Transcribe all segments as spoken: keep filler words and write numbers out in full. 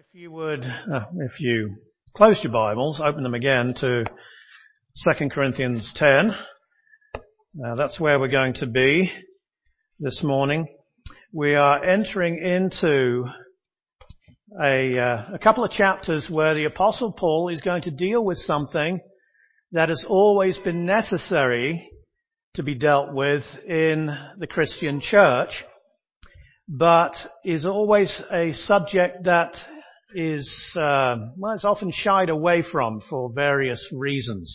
If you would, uh, if you closed your Bibles, open them again to Second Corinthians ten. Uh, that's where we're going to be this morning. We are entering into a, uh, a couple of chapters where the Apostle Paul is going to deal with something that has always been necessary to be dealt with in the Christian church, but is always a subject that is, uh, well, it's often shied away from for various reasons.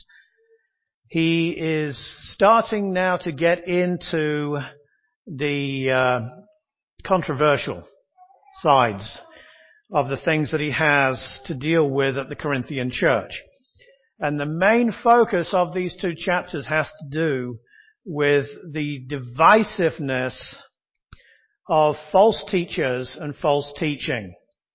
He is starting now to get into the uh, controversial sides of the things that he has to deal with at the Corinthian church. And the main focus of these two chapters has to do with the divisiveness of false teachers and false teaching.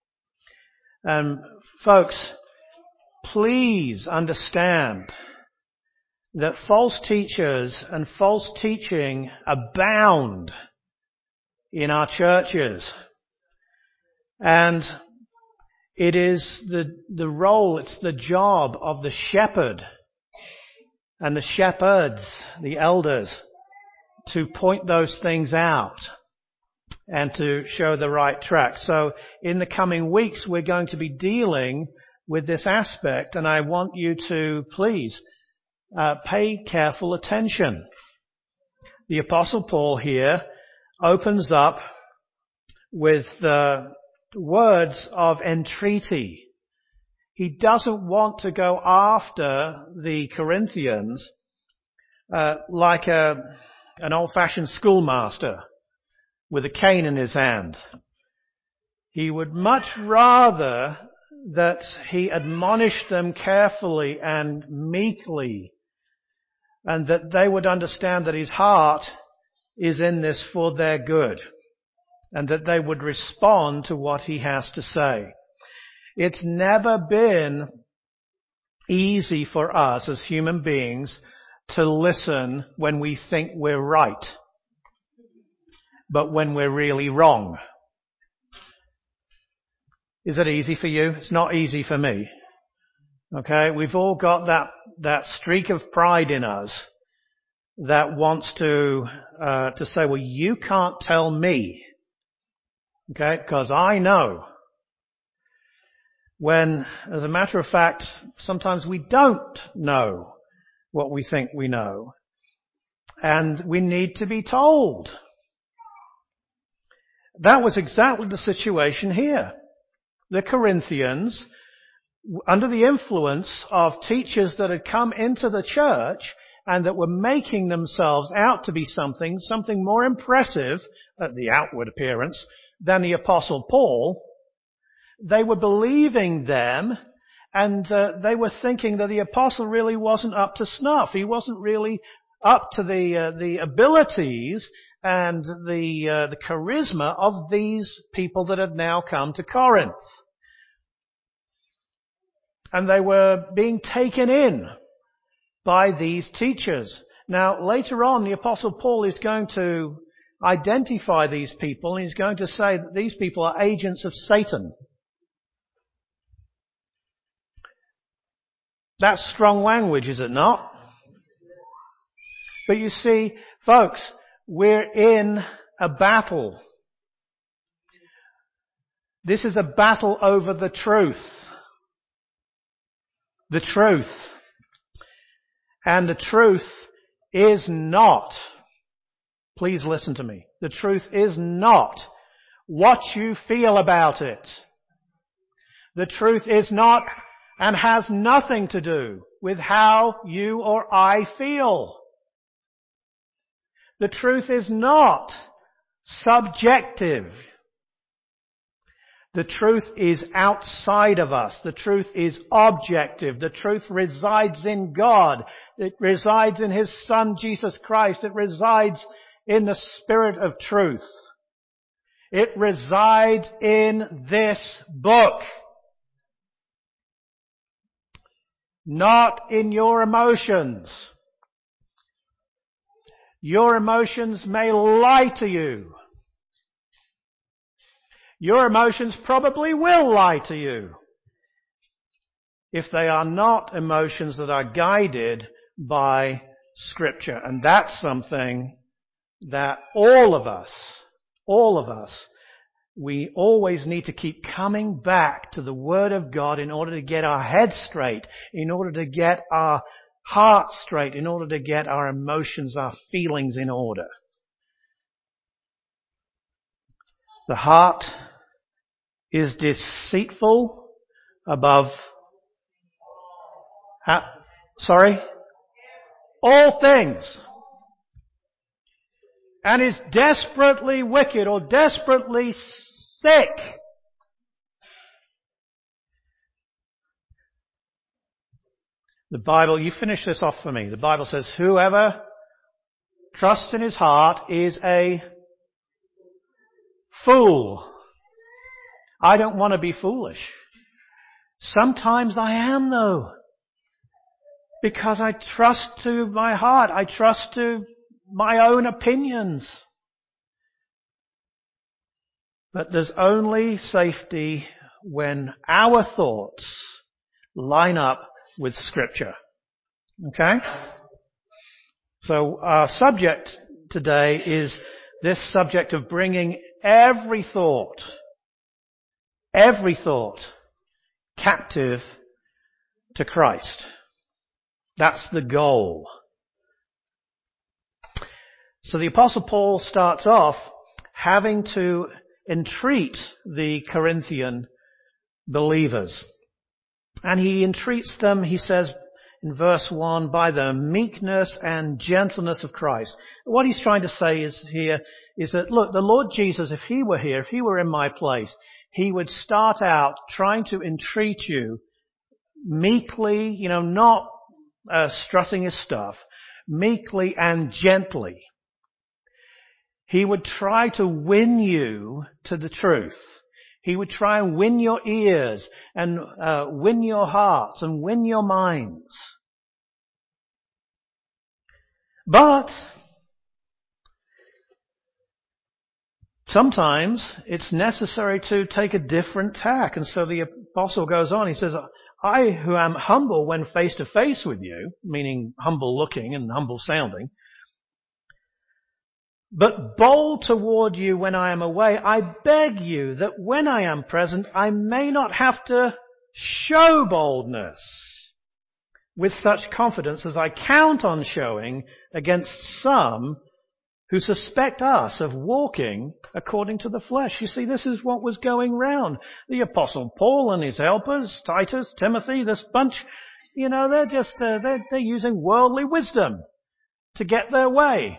And folks, please understand that false teachers and false teaching abound in our churches. And it is the, the role, it's the job of the shepherd and the shepherds, the elders, to point those things out and to show the right track. So in the coming weeks, we're going to be dealing with this aspect, and I want you to please uh, pay careful attention. The Apostle Paul here opens up with uh, words of entreaty. He doesn't want to go after the Corinthians uh, like a, an old-fashioned schoolmaster with a cane in his hand. He would much rather that he admonished them carefully and meekly, and that they would understand that his heart is in this for their good, and that they would respond to what he has to say. It's never been easy for us as human beings to listen when we think we're right, but when we're really wrong. Is it easy for you? It's not easy for me. Okay? We've all got that, that streak of pride in us that wants to, uh, to say, well, you can't tell me. Okay? Because I know. When, as a matter of fact, sometimes we don't know what we think we know. And we need to be told. That was exactly the situation here. The Corinthians, under the influence of teachers that had come into the church and that were making themselves out to be something, something more impressive at the outward appearance than the Apostle Paul, they were believing them, and uh, they were thinking that the Apostle really wasn't up to snuff. He wasn't really up to the uh, the abilities and the uh, the charisma of these people that had now come to Corinth. And they were being taken in by these teachers. Now, later on, the Apostle Paul is going to identify these people, and he's going to say that these people are agents of Satan. That's strong language, is it not? But you see, folks, we're in a battle. This is a battle over the truth. The truth. And the truth is not, please listen to me, the truth is not what you feel about it. The truth is not and has nothing to do with how you or I feel. The truth is not subjective. The truth is outside of us. The truth is objective. The truth resides in God. It resides in His Son, Jesus Christ. It resides in the Spirit of truth. It resides in this book. Not in your emotions. Your emotions may lie to you. Your emotions probably will lie to you if they are not emotions that are guided by Scripture. And that's something that all of us, all of us, we always need to keep coming back to the Word of God in order to get our head straight, in order to get our heart straight, in order to get our emotions, our feelings in order. The heart is deceitful above, uh, sorry, all things, and is desperately wicked or desperately sick. The Bible, you finish this off for me. The Bible says, whoever trusts in his heart is a fool. I don't want to be foolish. Sometimes I am, though. Because I trust to my heart. I trust to my own opinions. But there's only safety when our thoughts line up with Scripture. Okay? So our subject today is this subject of bringing every thought, every thought captive to Christ. That's the goal. So the Apostle Paul starts off having to entreat the Corinthian believers. And he entreats them, he says in verse one, by the meekness and gentleness of Christ. What he's trying to say is here is that, look, the Lord Jesus, if he were here, if he were in my place, he would start out trying to entreat you meekly, you know, not uh, strutting his stuff, meekly and gently. He would try to win you to the truth. He would try and win your ears and uh, win your hearts and win your minds. But sometimes it's necessary to take a different tack. And so the apostle goes on. He says, I who am humble when face to face with you, meaning humble looking and humble sounding, but bold toward you when I am away, I beg you that when I am present, I may not have to show boldness with such confidence as I count on showing against some who suspect us of walking according to the flesh. You see, this is what was going round. The Apostle Paul and his helpers, Titus, Timothy, this bunch, you know, they're just, uh, they're, they're using worldly wisdom to get their way.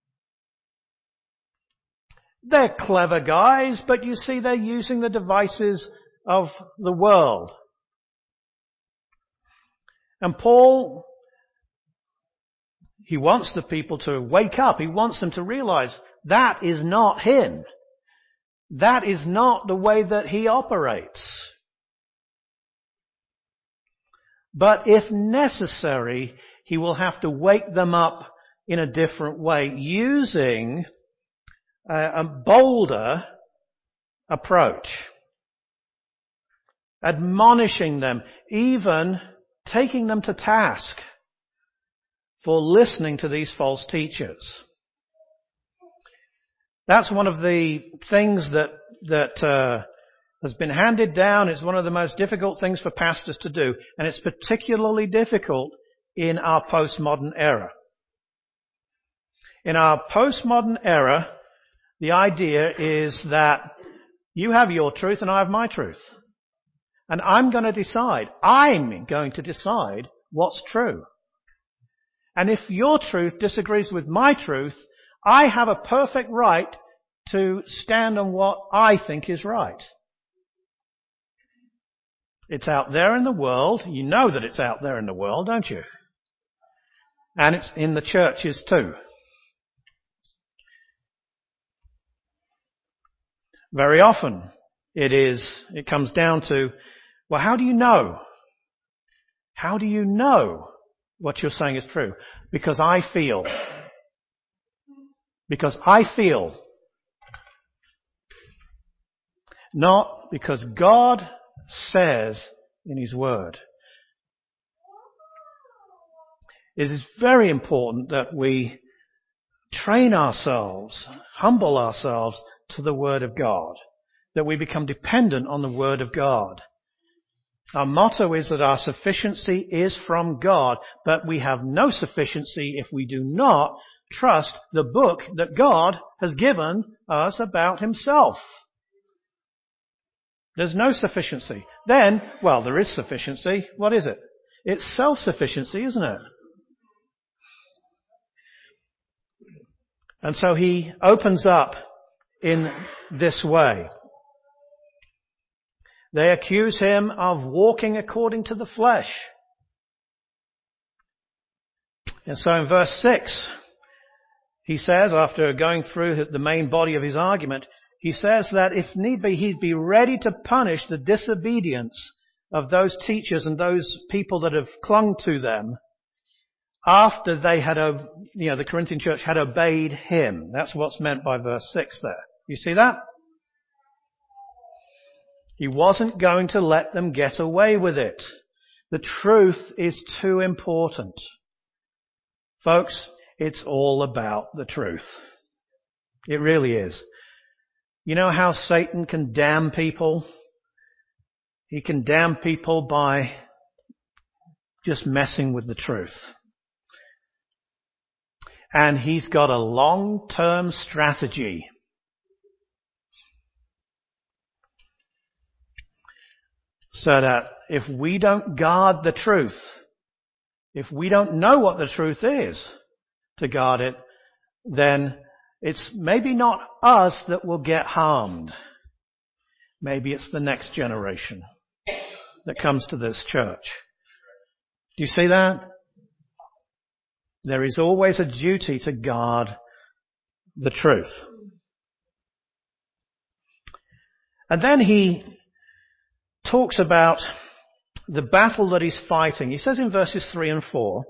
They're clever guys, but you see, they're using the devices of the world. And Paul, he wants the people to wake up. He wants them to realize that is not him. That is not the way that he operates. But if necessary, he will have to wake them up in a different way, using a bolder approach, admonishing them, even taking them to task for listening to these false teachers. That's one of the things that that uh, has been handed down. It's one of the most difficult things for pastors to do, and it's particularly difficult in our postmodern era. In our postmodern era, the idea is that you have your truth and I have my truth. And I'm going to decide, I'm going to decide what's true. And if your truth disagrees with my truth, I have a perfect right to stand on what I think is right. It's out there in the world. You know that it's out there in the world, don't you? And it's in the churches too. Very often it is, it comes down to, well, how do you know? How do you know what you're saying is true? Because I feel. Because I feel. Not because God says in His Word. It is very important that we train ourselves, humble ourselves to the Word of God, that we become dependent on the Word of God. Our motto is that our sufficiency is from God, but we have no sufficiency if we do not trust the book that God has given us about Himself. There's no sufficiency. Then, well, there is sufficiency. What is it? It's self-sufficiency, isn't it? And so he opens up in this way. They accuse him of walking according to the flesh. And so in verse six, he says, after going through the main body of his argument, he says that if need be, he'd be ready to punish the disobedience of those teachers and those people that have clung to them after they had, you know, the Corinthian church had obeyed him. That's what's meant by verse six there. You see that? He wasn't going to let them get away with it. The truth is too important. Folks, it's all about the truth. It really is. You know how Satan can damn people? He can damn people by just messing with the truth. And he's got a long-term strategy. So that if we don't guard the truth, if we don't know what the truth is to guard it, then it's maybe not us that will get harmed. Maybe it's the next generation that comes to this church. Do you see that? There is always a duty to guard the truth. And then he talks about the battle that he's fighting. He says in verses three and four,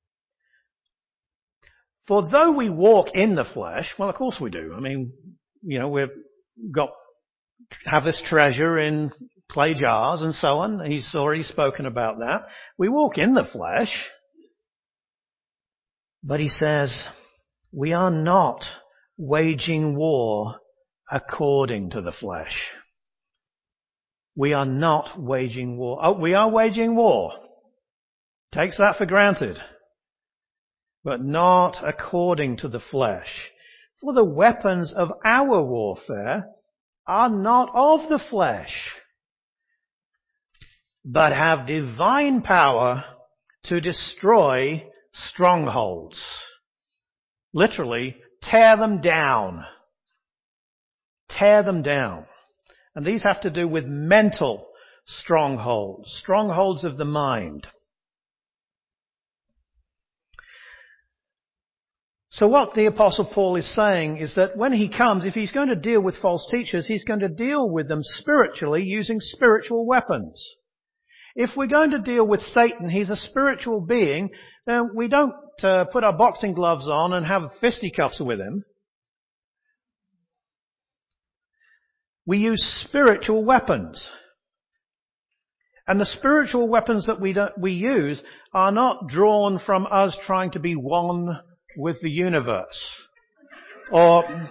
for though we walk in the flesh, well, of course we do. I mean, you know, we've got, have this treasure in clay jars and so on. He's already spoken about that. We walk in the flesh. But he says, we are not waging war according to the flesh. We are not waging war. Oh, we are waging war. Takes that for granted. But not according to the flesh. For the weapons of our warfare are not of the flesh, but have divine power to destroy strongholds. Literally, tear them down. Tear them down. And these have to do with mental strongholds, strongholds of the mind. So what the Apostle Paul is saying is that when he comes, if he's going to deal with false teachers, he's going to deal with them spiritually using spiritual weapons. If we're going to deal with Satan, he's a spiritual being, then we don't uh, put our boxing gloves on and have fisticuffs with him. We use spiritual weapons. And the spiritual weapons that we don't, we use are not drawn from us trying to be one with the universe. Or,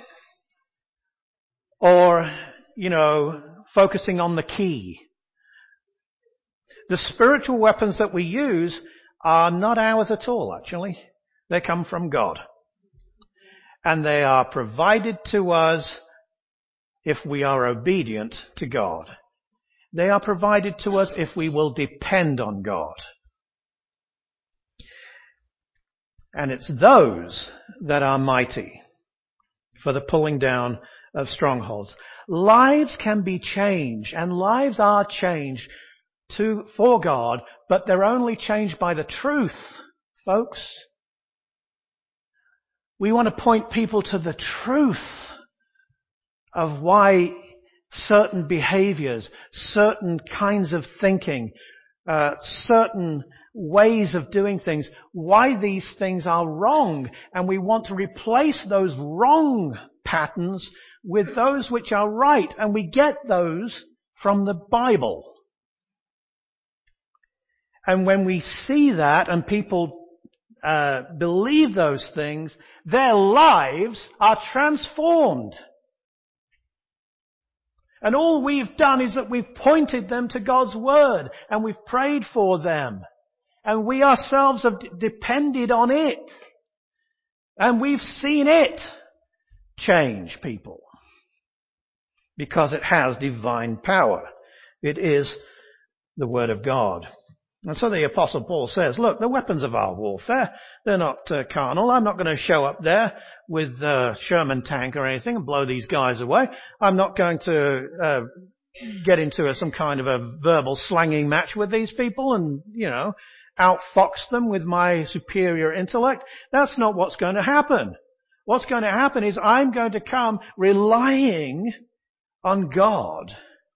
or, you know, focusing on the key. The spiritual weapons that we use are not ours at all, actually. They come from God. And they are provided to us if we are obedient to God. They are provided to us if we will depend on God. And it's those that are mighty for the pulling down of strongholds. Lives can be changed, and lives are changed to for God, but they're only changed by the truth, folks. We want to point people to the truth of why certain behaviors, certain kinds of thinking uh, certain ways of doing things, why these things are wrong. And we want to replace those wrong patterns with those which are right. And we get those from the Bible. And when we see that and people uh, believe those things, their lives are transformed. And all we've done is that we've pointed them to God's Word and we've prayed for them. And we ourselves have d- depended on it. And we've seen it change people. Because it has divine power. It is the Word of God. And so the Apostle Paul says, look, the weapons of our warfare, they're not uh, carnal. I'm not going to show up there with a Sherman tank or anything and blow these guys away. I'm not going to uh, get into a, some kind of a verbal slanging match with these people and, you know, outfox them with my superior intellect. That's not what's going to happen. What's going to happen is I'm going to come relying on God,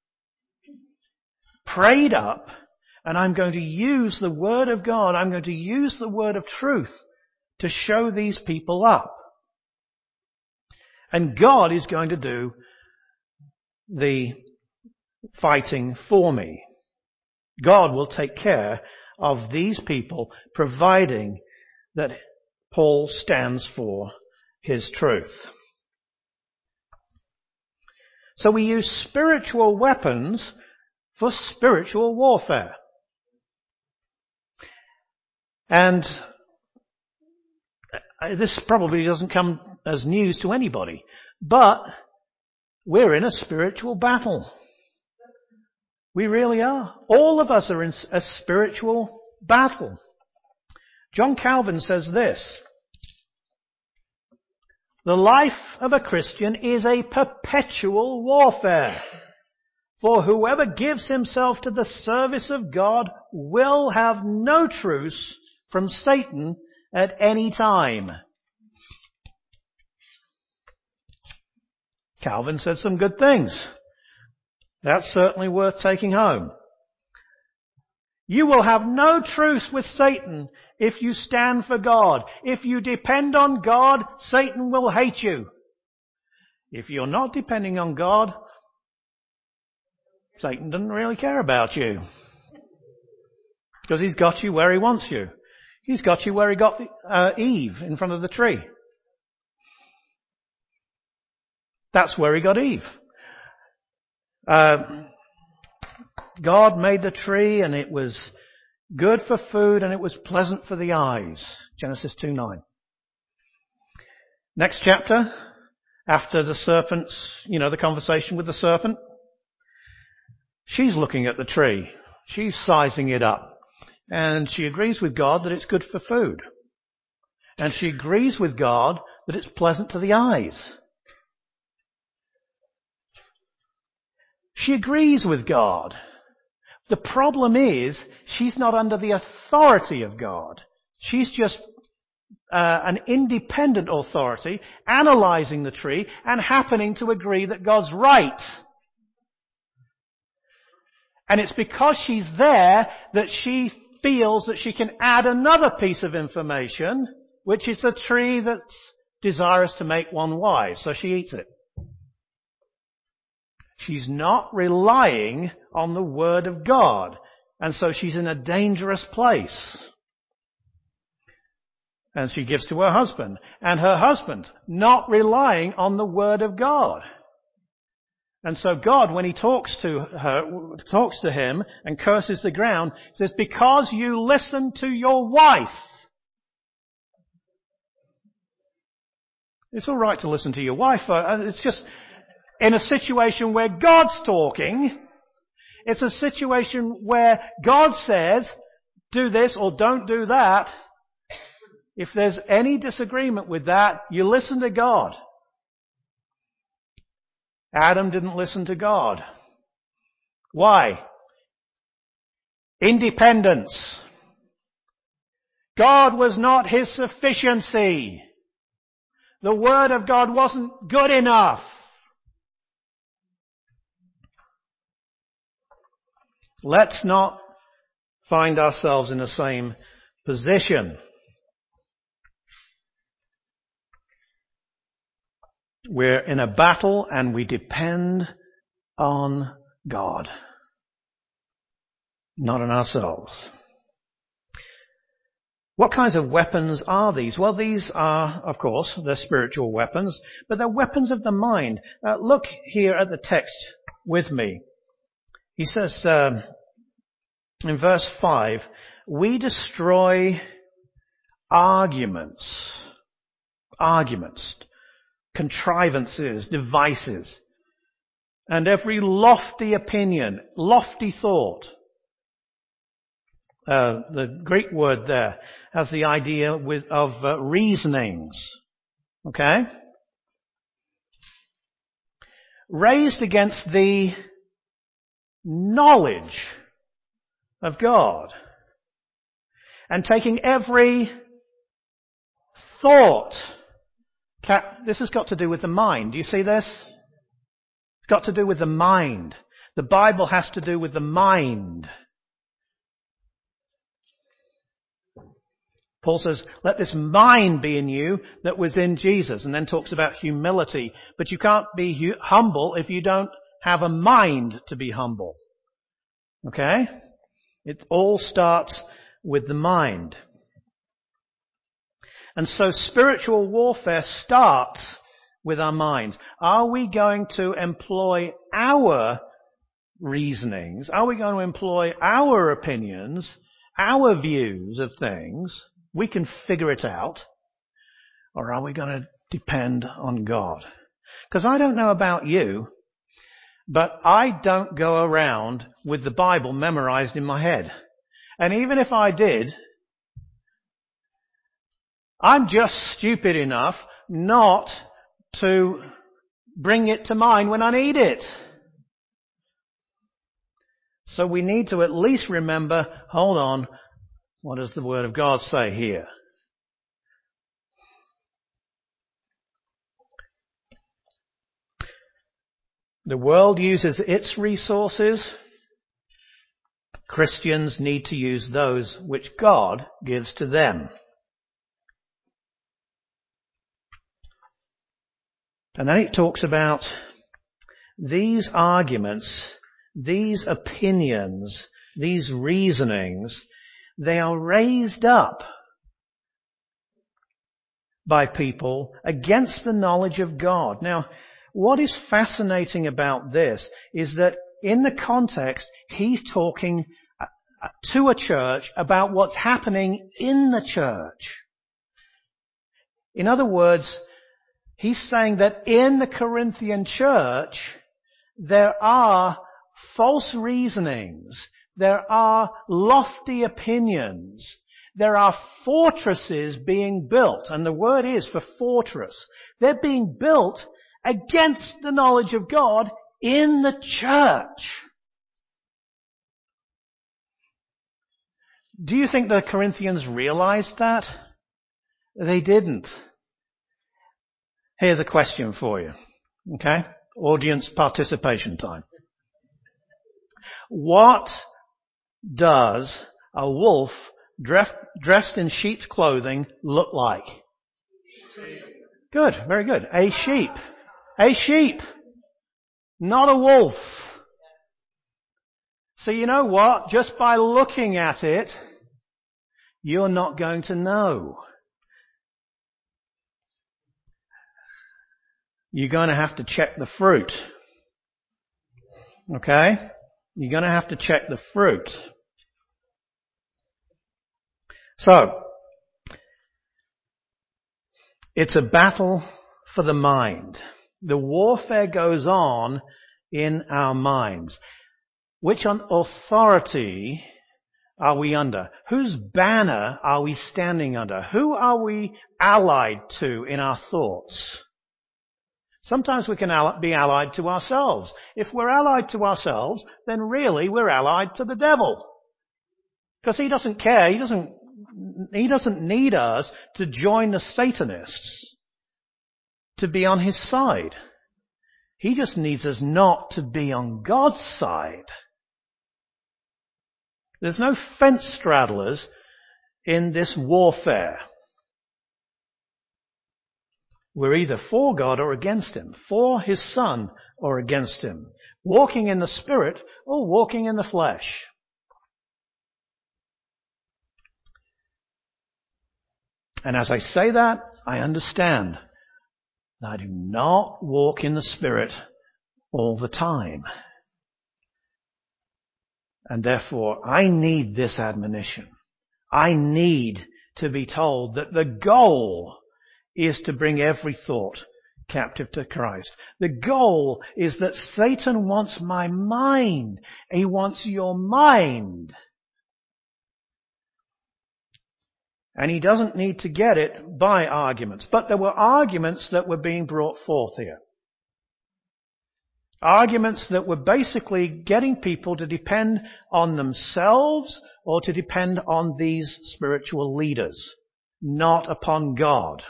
prayed up, and I'm going to use the Word of God, I'm going to use the Word of truth to show these people up. And God is going to do the fighting for me. God will take care of these people, providing that Paul stands for his truth. So we use spiritual weapons for spiritual warfare. And this probably doesn't come as news to anybody, but we're in a spiritual battle. We really are. All of us are in a spiritual battle. John Calvin says this: the life of a Christian is a perpetual warfare. For whoever gives himself to the service of God will have no truce from Satan at any time. Calvin said some good things. That's certainly worth taking home. You will have no truce with Satan if you stand for God. If you depend on God, Satan will hate you. If you're not depending on God, Satan doesn't really care about you. Because he's got you where he wants you. He's got you where he got uh, Eve, in front of the tree. That's where he got Eve. Uh, God made the tree and it was good for food and it was pleasant for the eyes. Genesis two nine. Next chapter, after the serpent's, you know, the conversation with the serpent, she's looking at the tree. She's sizing it up. And she agrees with God that it's good for food. And she agrees with God that it's pleasant to the eyes. She agrees with God. The problem is, she's not under the authority of God. She's just uh, an independent authority, analysing the tree and happening to agree that God's right. And it's because she's there that she feels that she can add another piece of information, which is a tree that's desirous to make one wise. So she eats it. She's not relying on the Word of God. And so she's in a dangerous place. And she gives to her husband. And her husband, not relying on the Word of God. And so God, when he talks to her, talks to him and curses the ground, says, because you listen to your wife. It's all right to listen to your wife. It's just in a situation where God's talking. It's a situation where God says, do this or don't do that. If there's any disagreement with that, you listen to God. Adam didn't listen to God. Why? Independence. God was not his sufficiency. The Word of God wasn't good enough. Let's not find ourselves in the same position. We're in a battle and we depend on God, not on ourselves. What kinds of weapons are these? Well, these are, of course, they're spiritual weapons, but they're weapons of the mind. Uh, look here at the text with me. He says um, in verse five, we destroy arguments, arguments, contrivances, devices, and every lofty opinion, lofty thought. Uh, the Greek word there has the idea with, of uh, reasonings. Okay? Raised against the knowledge of God. And taking every thought. This has got to do with the mind. Do you see this? It's got to do with the mind. The Bible has to do with the mind. Paul says, let this mind be in you that was in Jesus, and then talks about humility. But you can't be hu- humble if you don't have a mind to be humble. Okay? It all starts with the mind. And so spiritual warfare starts with our minds. Are we going to employ our reasonings? Are we going to employ our opinions, our views of things? We can figure it out. Or are we going to depend on God? Because I don't know about you, but I don't go around with the Bible memorized in my head. And even if I did, I'm just stupid enough not to bring it to mind when I need it. So we need to at least remember, hold on, what does the Word of God say here? The world uses its resources. Christians need to use those which God gives to them. And then it talks about these arguments, these opinions, these reasonings, they are raised up by people against the knowledge of God. Now, what is fascinating about this is that in the context, he's talking to a church about what's happening in the church. In other words, he's saying that in the Corinthian church, there are false reasonings, there are lofty opinions, there are fortresses being built, and the word is for fortress. They're being built against the knowledge of God in the church. Do you think the Corinthians realized that? They didn't. Here's a question for you. Okay? Audience participation time. What does a wolf dressed in sheep's clothing look like? Good, very good. A sheep. A sheep. Not a wolf. So you know what? Just by looking at it, you're not going to know. You're going to have to check the fruit. Okay? You're going to have to check the fruit. So, it's a battle for the mind. The warfare goes on in our minds. Which authority are we under? Whose banner are we standing under? Who are we allied to in our thoughts? Sometimes we can be allied to ourselves. If we're allied to ourselves, then really we're allied to the devil. Because he doesn't care. He doesn't, he doesn't need us to join the Satanists to be on his side. He just needs us not to be on God's side. There's no fence straddlers in this warfare. We're either for God or against Him, for His Son or against Him, walking in the Spirit or walking in the flesh. And as I say that, I understand that I do not walk in the Spirit all the time. And therefore, I need this admonition. I need to be told that the goal is to bring every thought captive to Christ. The goal is that Satan wants my mind. He wants your mind. And he doesn't need to get it by arguments. But there were arguments that were being brought forth here. Arguments that were basically getting people to depend on themselves or to depend on these spiritual leaders, not upon God.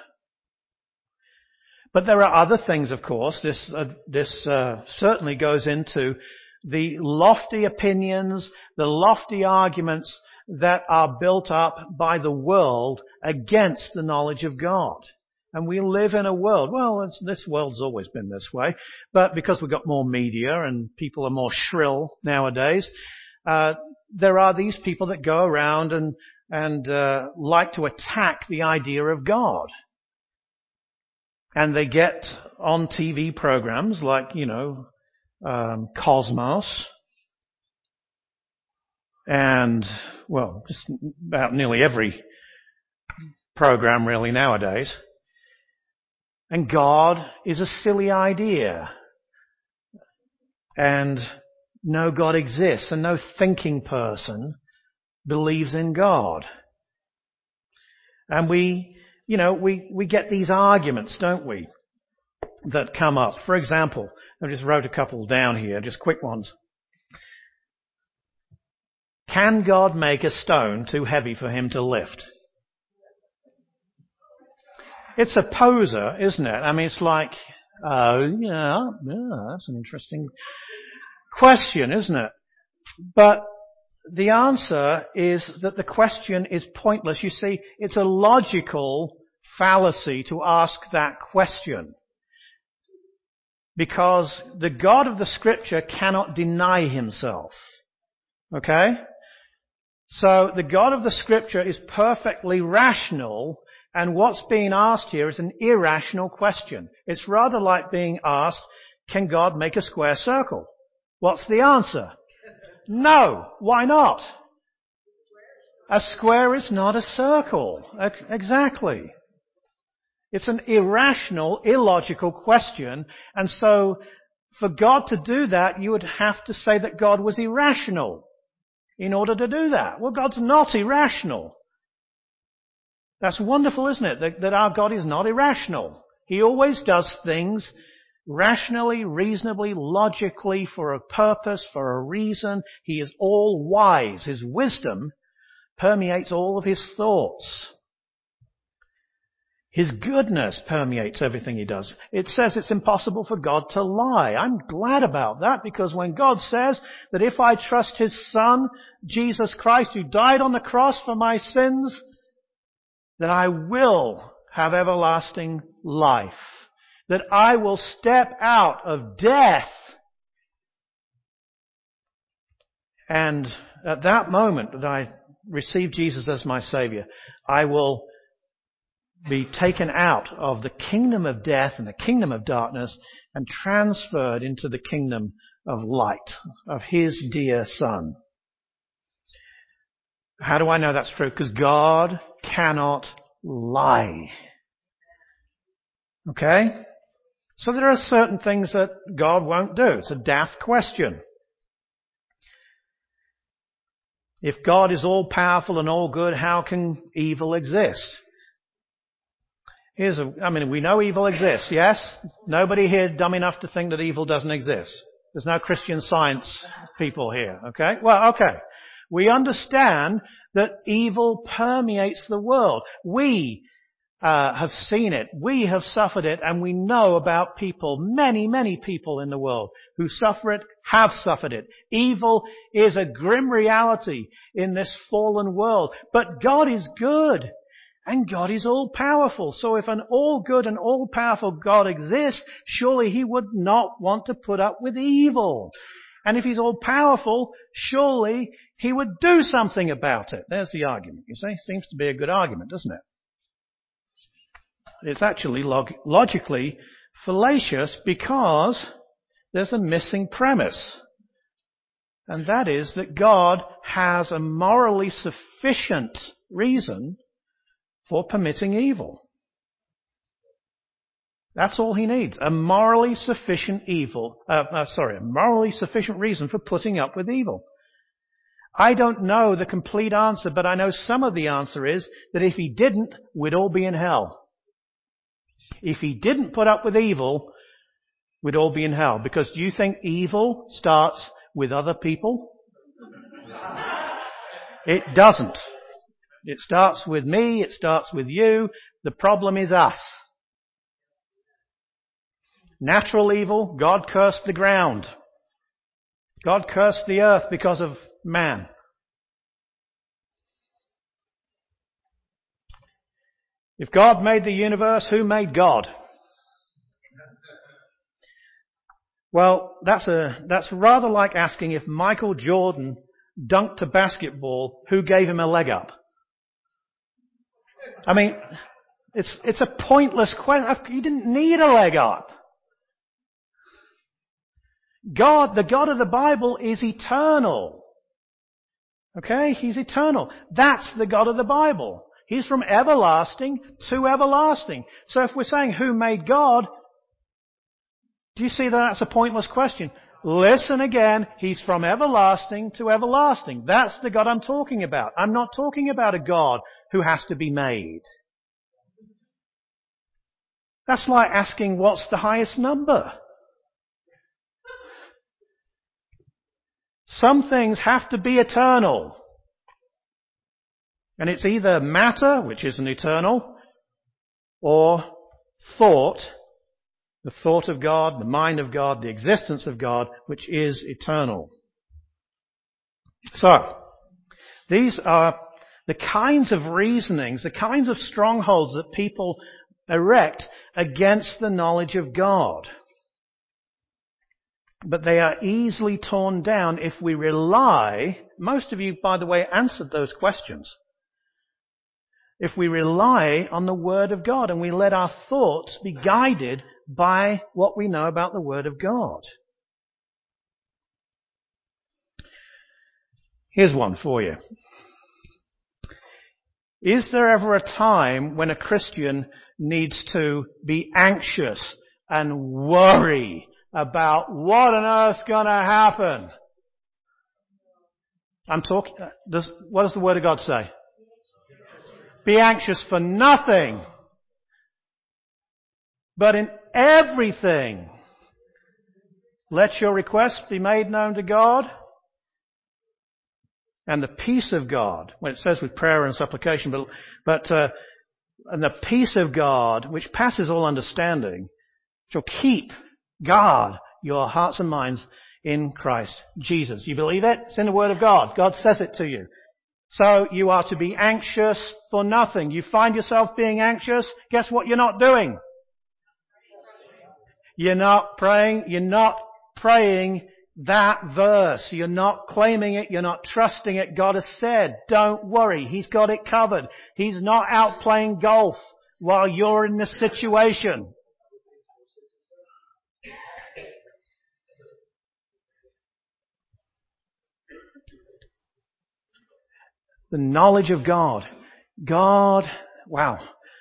But there are other things, of course. This, uh, this uh, certainly goes into the lofty opinions, the lofty arguments that are built up by the world against the knowledge of God. And we live in a world, well, it's, this world's always been this way, but because we've got more media and people are more shrill nowadays, uh, there are these people that go around and, and uh, like to attack the idea of God. And they get on T V programs like, you know, um, Cosmos, and, well, just about nearly every program really nowadays. And God is a silly idea. And no God exists, and no thinking person believes in God. And we, you know, we, we get these arguments, don't we, that come up. For example, I just wrote a couple down here, just quick ones. Can God make a stone too heavy for Him to lift? It's a poser, isn't it? I mean, it's like, oh, yeah, yeah, that's an interesting question, isn't it? But the answer is that the question is pointless. You see, it's a logical fallacy to ask that question. Because the God of the Scripture cannot deny Himself. Okay? So the God of the Scripture is perfectly rational, and what's being asked here is an irrational question. It's rather like being asked, can God make a square circle? What's the answer? No. Why not? A square is not a circle. Exactly. It's an irrational, illogical question, and so for God to do that, you would have to say that God was irrational in order to do that. Well, God's not irrational. That's wonderful, isn't it? That, that our God is not irrational. He always does things rationally, reasonably, logically, for a purpose, for a reason. He is all wise. His wisdom permeates all of His thoughts. His goodness permeates everything He does. It says it's impossible for God to lie. I'm glad about that, because when God says that if I trust His Son, Jesus Christ, who died on the cross for my sins, that I will have everlasting life, that I will step out of death. And at that moment that I receive Jesus as my Savior, I will be taken out of the kingdom of death and the kingdom of darkness and transferred into the kingdom of light, of His dear Son. How do I know that's true? Because God cannot lie. Okay? So there are certain things that God won't do. It's a daft question. If God is all powerful and all good, how can evil exist? Here's a, I mean, we know evil exists, yes? Nobody here dumb enough to think that evil doesn't exist. There's no Christian Science people here, okay? Well, okay. We understand that evil permeates the world. We, uh, have seen it. We have suffered it, and we know about people, many, many people in the world who suffer it, have suffered it. Evil is a grim reality in this fallen world. But God is good, and God is all-powerful. So if an all-good and all-powerful God exists, surely He would not want to put up with evil. And if He's all-powerful, surely He would do something about it. There's the argument, you see. Seems to be a good argument, doesn't it? It's actually log- logically fallacious because there's a missing premise. And that is that God has a morally sufficient reason for permitting evil. That's all He needs. A morally sufficient evil, uh, uh, sorry, a morally sufficient reason for putting up with evil. I don't know the complete answer, but I know some of the answer is that if He didn't, we'd all be in hell. If He didn't put up with evil, we'd all be in hell. Because do you think evil starts with other people? It doesn't. It starts with me. It starts with you. The problem is us. Natural evil, God cursed the ground. God cursed the earth because of man. If God made the universe, who made God? Well, that's a, that's rather like asking if Michael Jordan dunked a basketball, who gave him a leg up? I mean, it's, it's a pointless question. He didn't need a leg up. God, the God of the Bible, is eternal. Okay? He's eternal. That's the God of the Bible. He's from everlasting to everlasting. So if we're saying who made God, do you see that that's a pointless question? Listen again. He's from everlasting to everlasting. That's the God I'm talking about. I'm not talking about a God who has to be made. That's like asking what's the highest number. Some things have to be eternal. And it's either matter, which isn't eternal, or thought, the thought of God, the mind of God, the existence of God, which is eternal. So, these are the kinds of reasonings, the kinds of strongholds that people erect against the knowledge of God. But they are easily torn down if we rely, most of you, by the way, answered those questions. If we rely on the Word of God and we let our thoughts be guided by what we know about the Word of God. Here's one for you. Is there ever a time when a Christian needs to be anxious and worry about what on earth's going to happen? I'm talking, does, what does the Word of God say? Be anxious for nothing, but in everything, let your requests be made known to God, and the peace of God, when it says with prayer and supplication, but, but uh, and the peace of God, which passes all understanding, shall keep guard your hearts and minds in Christ Jesus. You believe it? It's in the Word of God. God says it to you. So you are to be anxious for nothing. You find yourself being anxious, guess what you're not doing? You're not praying, you're not praying that verse. You're not claiming it, you're not trusting it. God has said, don't worry, He's got it covered. He's not out playing golf while you're in this situation. The knowledge of God. God, wow.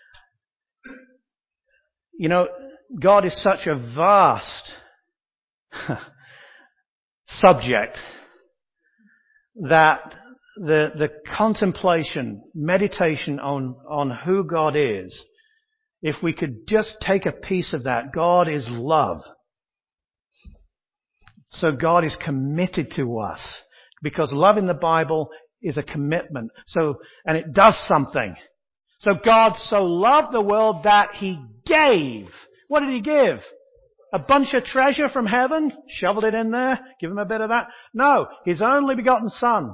You know, God is such a vast subject that the the contemplation, meditation on, on who God is, if we could just take a piece of that, God is love. So God is committed to us. Because love in the Bible is a commitment. So, and it does something. So God so loved the world that He gave. What did He give? A bunch of treasure from heaven? Shoveled it in there? Give Him a bit of that? No. His only begotten Son.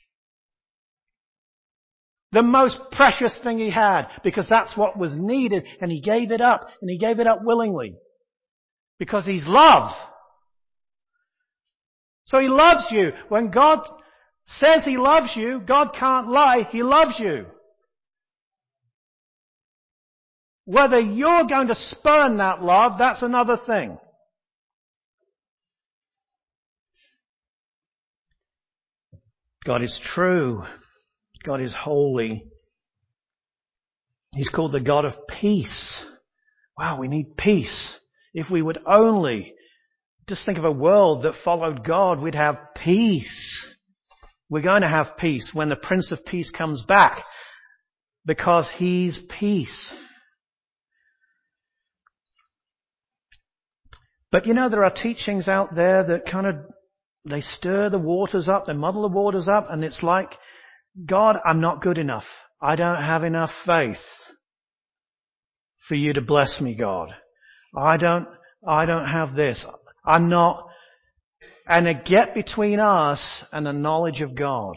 The most precious thing He had, because that's what was needed, and He gave it up, and He gave it up willingly. Because He's love. So He loves you. When God says He loves you, God can't lie, He loves you. Whether you're going to spurn that love, that's another thing. God is true. God is holy. He's called the God of peace. Wow, we need peace. If we would only just think of a world that followed God, we'd have peace. We're going to have peace when the Prince of Peace comes back, because He's peace. But you know, there are teachings out there that kind of, they stir the waters up, they muddle the waters up, and it's like, God, I'm not good enough. I don't have enough faith for you to bless me, God. I don't, I don't have this. I'm not, and a get between us and the knowledge of God.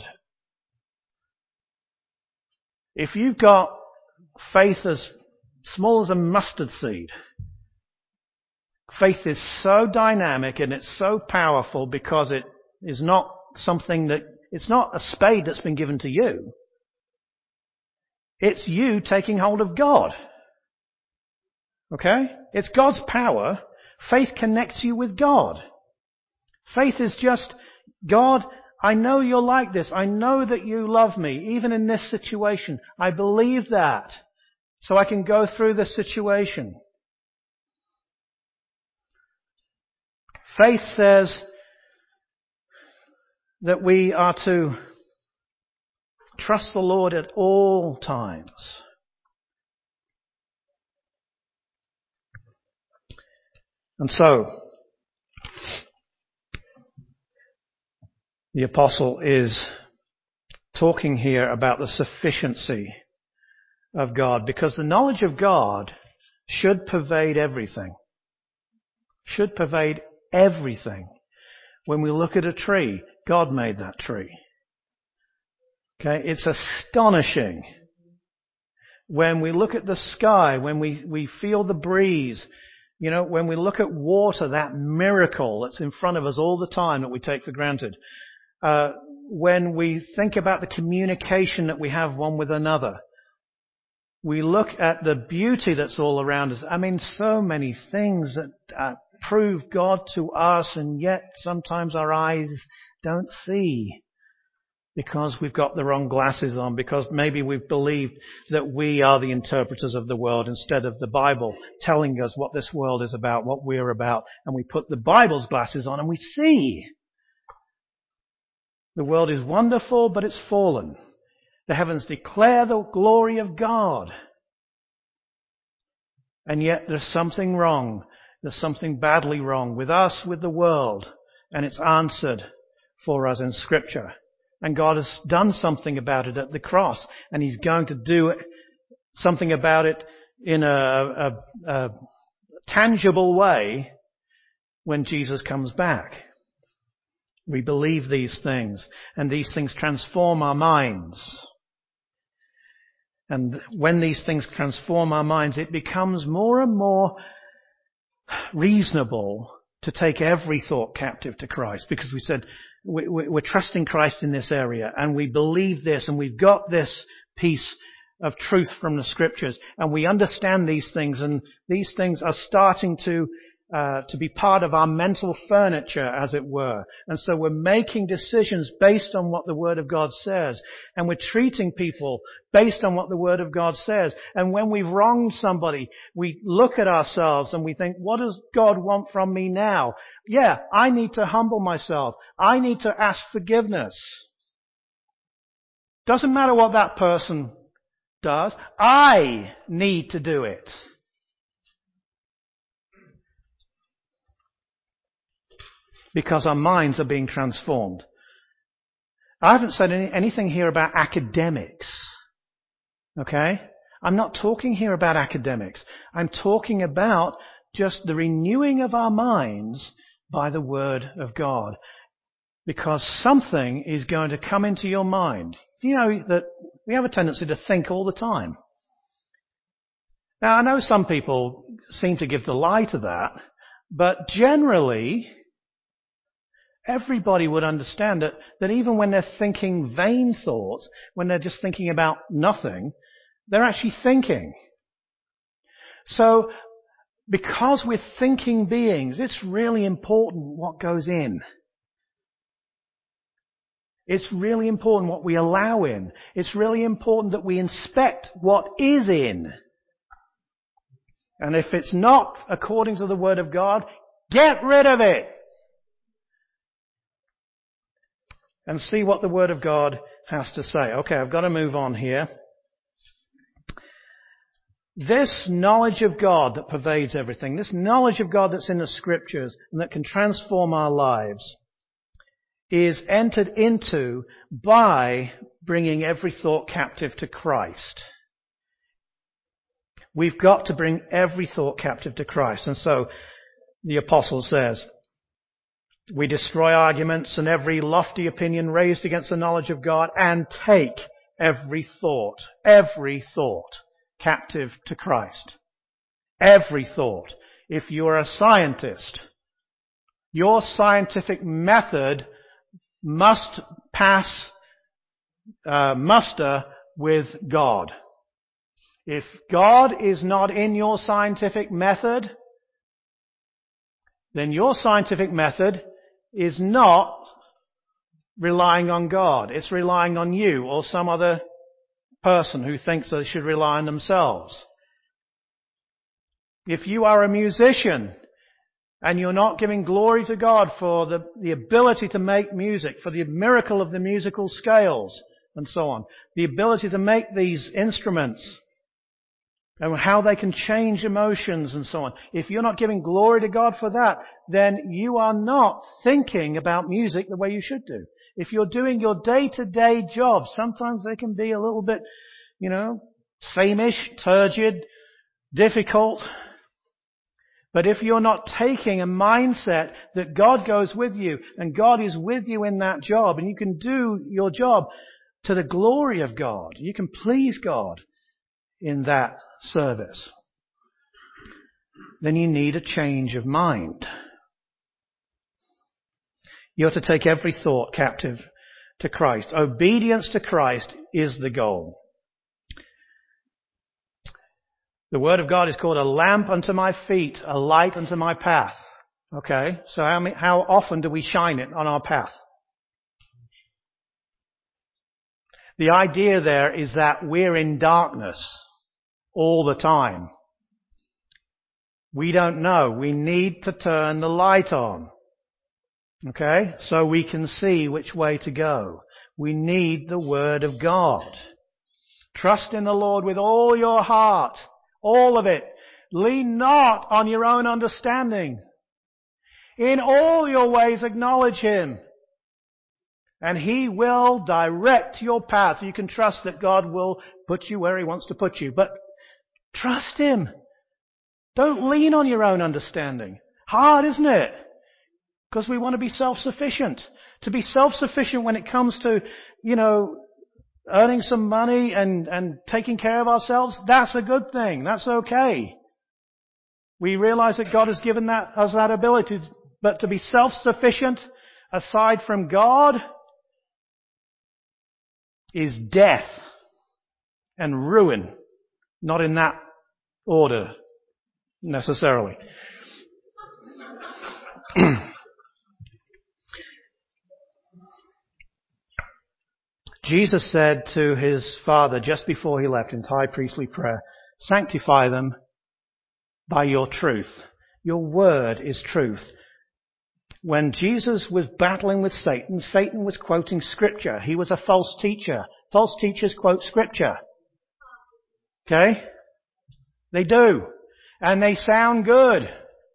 If you've got faith as small as a mustard seed, faith is so dynamic and it's so powerful because it is not something that, it's not a spade that's been given to you. It's you taking hold of God. Okay? It's God's power. Faith connects you with God. Faith is just, God, I know you're like this. I know that you love me, even in this situation. I believe that, so I can go through this situation. Faith says that we are to trust the Lord at all times. And so, the apostle is talking here about the sufficiency of God, because the knowledge of God should pervade everything. Should pervade everything. When we look at a tree, God made that tree. Okay, it's astonishing. When we look at the sky, when we, we feel the breeze, you know, when we look at water, that miracle that's in front of us all the time that we take for granted. Uh, when we think about the communication that we have one with another, we look at the beauty that's all around us. I mean, so many things that uh, prove God to us, and yet sometimes our eyes don't see because we've got the wrong glasses on, because maybe we've believed that we are the interpreters of the world instead of the Bible telling us what this world is about, what we're about, and we put the Bible's glasses on and we see. The world is wonderful, but it's fallen. The heavens declare the glory of God. And yet there's something wrong. There's something badly wrong with us, with the world. And it's answered for us in Scripture. And God has done something about it at the cross. And He's going to do something about it in a, a, a tangible way when Jesus comes back. We believe these things, and these things transform our minds. And when these things transform our minds, it becomes more and more reasonable to take every thought captive to Christ, because we said we, we, we're trusting Christ in this area, and we believe this, and we've got this piece of truth from the Scriptures, and we understand these things, and these things are starting to Uh, to be part of our mental furniture, as it were. And so we're making decisions based on what the Word of God says. And we're treating people based on what the Word of God says. And when we've wronged somebody, we look at ourselves and we think, what does God want from me now? Yeah, I need to humble myself. I need to ask forgiveness. Doesn't matter what that person does. I need to do it. Because our minds are being transformed. I haven't said any, anything here about academics. Okay? I'm not talking here about academics. I'm talking about just the renewing of our minds by the Word of God. Because something is going to come into your mind. You know that we have a tendency to think all the time. Now, I know some people seem to give the lie to that, but generally, everybody would understand that, that even when they're thinking vain thoughts, when they're just thinking about nothing, they're actually thinking. So, because we're thinking beings, it's really important what goes in. It's really important what we allow in. It's really important that we inspect what is in. And if it's not according to the Word of God, get rid of it. And see what the Word of God has to say. Okay, I've got to move on here. This knowledge of God that pervades everything, this knowledge of God that's in the Scriptures and that can transform our lives, is entered into by bringing every thought captive to Christ. We've got to bring every thought captive to Christ. And so the apostle says, we destroy arguments and every lofty opinion raised against the knowledge of God and take every thought, every thought captive to Christ. Every thought. If you're a scientist, your scientific method must pass uh, muster with God. If God is not in your scientific method, then your scientific method is not relying on God. It's relying on you or some other person who thinks they should rely on themselves. If you are a musician and you're not giving glory to God for the, the ability to make music, for the miracle of the musical scales and so on, the ability to make these instruments and how they can change emotions and so on. If you're not giving glory to God for that, then you are not thinking about music the way you should do. If you're doing your day-to-day job, sometimes they can be a little bit, you know, sameish, turgid, difficult. But if you're not taking a mindset that God goes with you and God is with you in that job and you can do your job to the glory of God, you can please God in that service, then you need a change of mind. You're to take every thought captive to Christ. Obedience to Christ is the goal. The Word of God is called a lamp unto my feet, a light unto my path. Okay, so how, many, how often do we shine it on our path? The idea there is that we're in darkness all the time. We don't know. We need to turn the light on. Okay? So we can see which way to go. We need the Word of God. Trust in the Lord with all your heart. All of it. Lean not on your own understanding. In all your ways acknowledge Him. And He will direct your path. You can trust that God will put you where He wants to put you. But trust Him. Don't lean on your own understanding. Hard, isn't it? Because we want to be self-sufficient. To be self-sufficient when it comes to, you know, earning some money and, and taking care of ourselves, that's a good thing. That's okay. We realize that God has given that, us that ability. But to be self-sufficient aside from God is death and ruin. Not in that order necessarily. Jesus said to His Father just before He left in His high priestly prayer, sanctify them by your truth. Your word is truth. When Jesus was battling with Satan, Satan was quoting Scripture. He was a false teacher. False teachers quote Scripture. Okay? They do. And they sound good.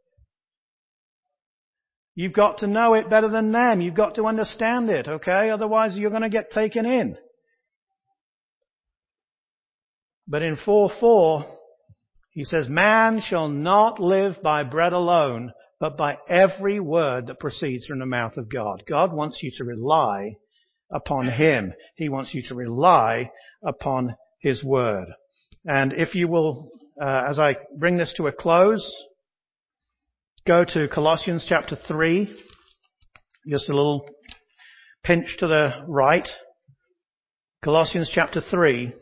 You've got to know it better than them. You've got to understand it, okay? Otherwise you're going to get taken in. But in four four, he says, man shall not live by bread alone, but by every word that proceeds from the mouth of God. God wants you to rely upon Him. He wants you to rely upon His word. And if you will, uh, as I bring this to a close, go to Colossians chapter three, just a little pinch to the right. Colossians chapter three.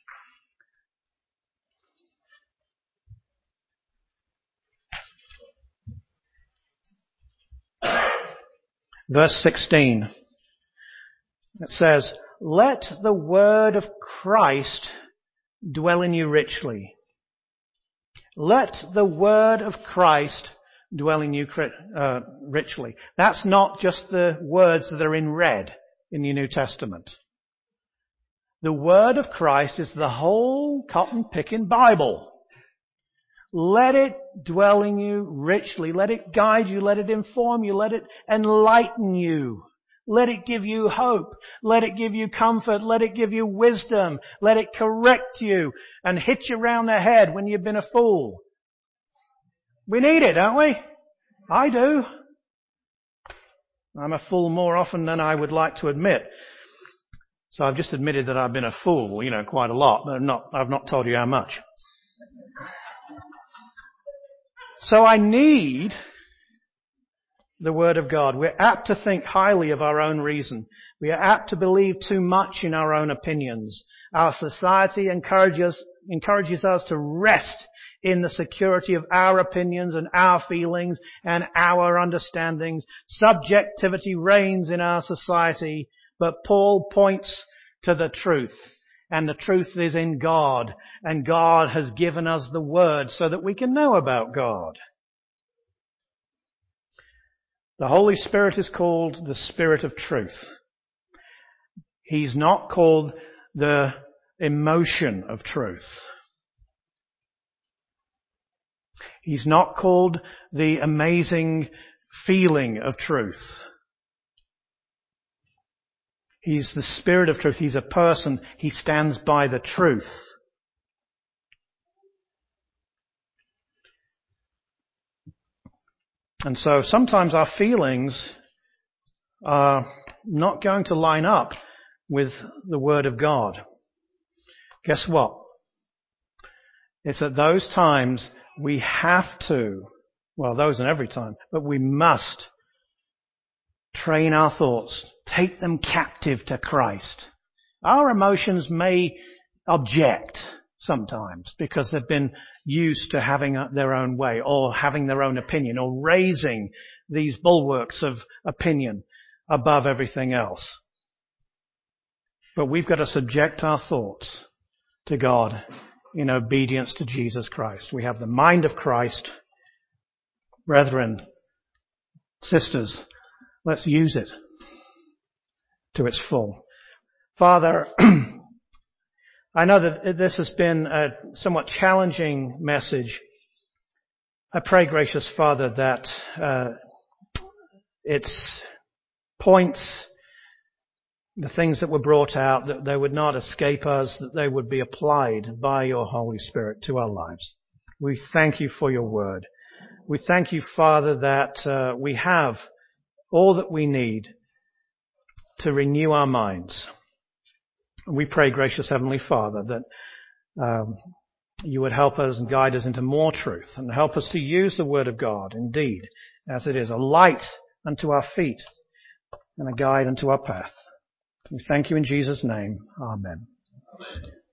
Verse sixteen. It says, let the word of Christ dwell in you richly. Let the word of Christ dwell in you uh, richly. That's not just the words that are in red in the New Testament. The word of Christ is the whole cotton-picking Bible. Let it dwell in you richly. Let it guide you. Let it inform you. Let it enlighten you. Let it give you hope. Let it give you comfort. Let it give you wisdom. Let it correct you and hit you round the head when you've been a fool. We need it, don't we? I do. I'm a fool more often than I would like to admit. So I've just admitted that I've been a fool, you know, quite a lot, but I've not, I've not told you how much. So I need the Word of God. We're apt to think highly of our own reason. We are apt to believe too much in our own opinions. Our society encourages, encourages us to rest in the security of our opinions and our feelings and our understandings. Subjectivity reigns in our society, but Paul points to the truth. And the truth is in God. And God has given us the Word so that we can know about God. The Holy Spirit is called the Spirit of Truth. He's not called the emotion of truth. He's not called the amazing feeling of truth. He's the Spirit of truth. He's a person. He stands by the truth. And so sometimes our feelings are not going to line up with the Word of God. Guess what? It's at those times we have to, well, those and every time, but we must train our thoughts, take them captive to Christ. Our emotions may object sometimes because they've been used to having their own way or having their own opinion or raising these bulwarks of opinion above everything else. But we've got to subject our thoughts to God in obedience to Jesus Christ. We have the mind of Christ. Brethren, sisters, let's use it to its full. Father, I know that this has been a somewhat challenging message. I pray, gracious Father, that uh, its points, the things that were brought out, that they would not escape us, that they would be applied by your Holy Spirit to our lives. We thank you for your word. We thank you, Father, that uh, we have all that we need to renew our minds. We pray, gracious Heavenly Father, that um, you would help us and guide us into more truth and help us to use the Word of God, indeed, as it is a light unto our feet and a guide unto our path. We thank you in Jesus' name. Amen. Amen.